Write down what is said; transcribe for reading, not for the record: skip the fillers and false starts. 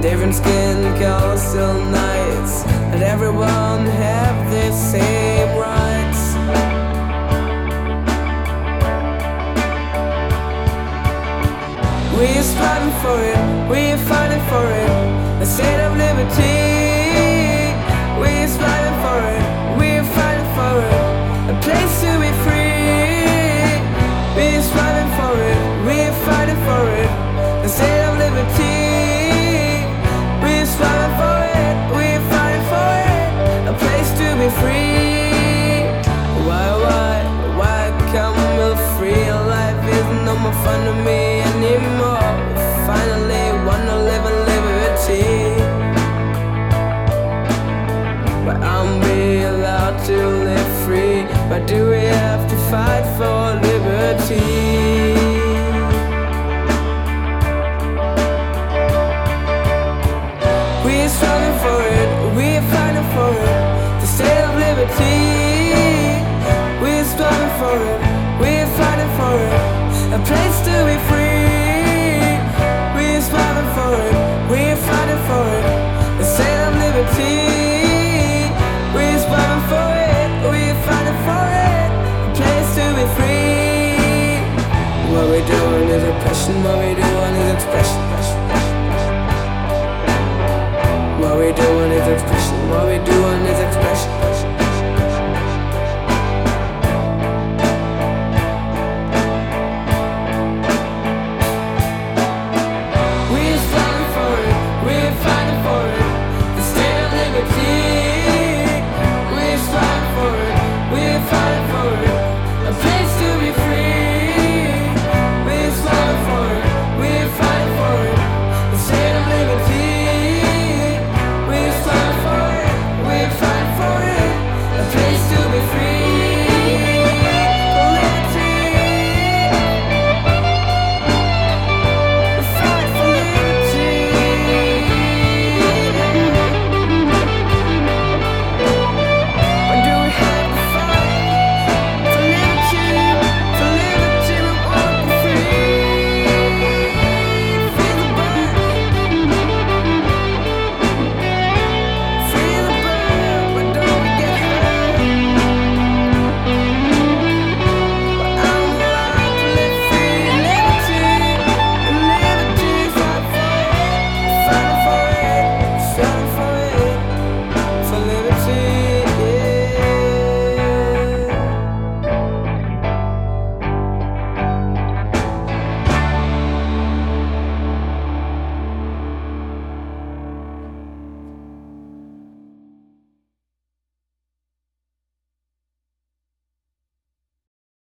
different skin colors, still nights, that everyone have the same rights. We're striving for it, we're fighting for it, the state of liberty. We're striving for it, we're fighting for it, a place to be free. We're striving for it, we're fighting for it, the state of liberty. We're striving for it, we're fighting for it, a place to be free. Why can't we free? Life isn't no more fun to me anymore. Finally wanna live in liberty, but I'm be allowed to live free. Why do we have to fight for liberty? We're striving for it, we're fighting for it, the state of liberty. We're striving for it, we're fighting for it, a place to be free. We're striving for it, we're fighting for it, the state of liberty. We're striving for it, we're fighting for it, a place to be free. What we're doing is oppression, what we're doing is expression.